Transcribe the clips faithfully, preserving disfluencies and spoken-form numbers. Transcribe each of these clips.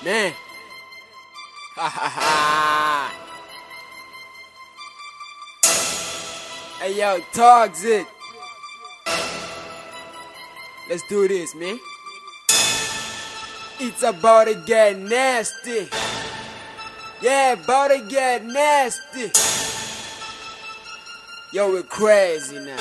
Man. Ha ha ha. Hey yo, Toxic. Let's do this, man. It's about to get nasty. Yeah, about to get nasty. Yo, we're crazy now.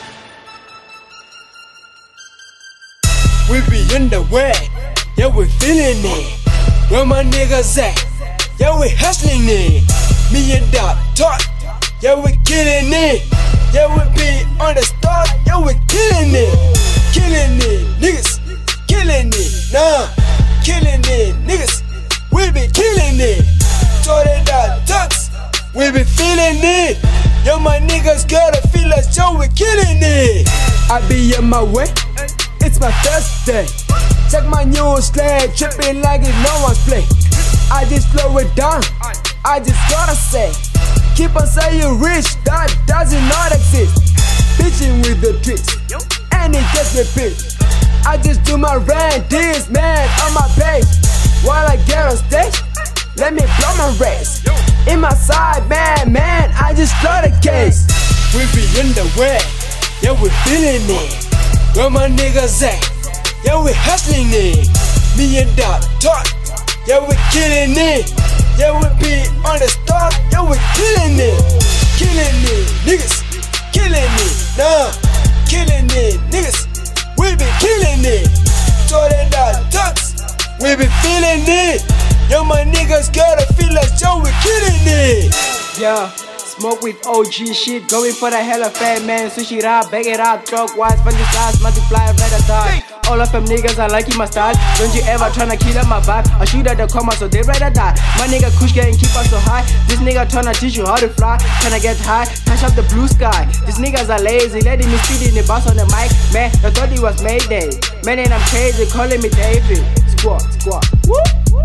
We be in the way. Yeah, we feeling it. Where my niggas at? Yeah, we hustling it. Me and Doc talk. Yeah, we killing it. Yeah, we be on the start. Yeah, we killing it. Killing it, niggas. Killing it, nah. Killing it, niggas. We be killing it. Jordan Doc talks. We be feeling it. Yo, my niggas gotta feel us. Yo, we killing it. I be on my way. It's my Thursday. Check my new slang, tripping like it's no one's play. I just slow it down, I just gotta say. Keep on saying rich, that doesn't not exist. Bitching with the tricks, and it gets me pissed. I just do my rant, this man on my page. While I get on stage, let me blow my race. In my side, man, man, I just blow the case. We be in the way, yeah, we feeling it. Where my niggas at? Yeah, we hustling it. Me and Doc talk. Yeah, we killing it. Yeah, we be on the start. Yeah, we killing it. Killing it, niggas. Killing it, nah. Killing it, niggas. We be killing it. Jordan Doc talks. We be feeling it. Yo, my niggas gotta feel us. Yo, we killing it. Yeah. Smoke with O G shit, going for the hella fat man. Sushi rap, bag it up, truck wise, bunch of stars, multiply, better die. All of them niggas, I like my style. Don't you ever tryna kill up my vibe. I shoot at the comma, so they rather die. My nigga Kush getting keep us so high. This nigga tryna teach you how to fly. Tryna get high, touch up the blue sky. These niggas are lazy, letting me speed in the bus on the mic. Man, I thought it was Mayday. Man, and I'm crazy, calling me David. Squad, squad. Woo!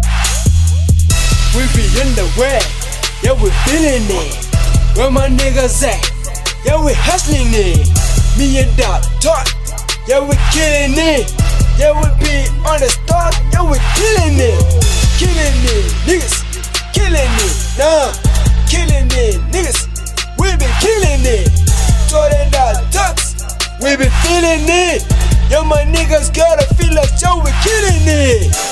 We be in the way, yeah, we feeling it. Where my niggas at? Yeah, we hustling it. Me and Doc talk. Yeah, we killing it. Yeah, we be on the start. Yeah, we killing it. Killing it, niggas. Killing it, nah. Killing it, niggas. We be killing it. Jordan Doc talks. We be feeling it. Yo, my niggas gotta feel us. Yo, we killing it.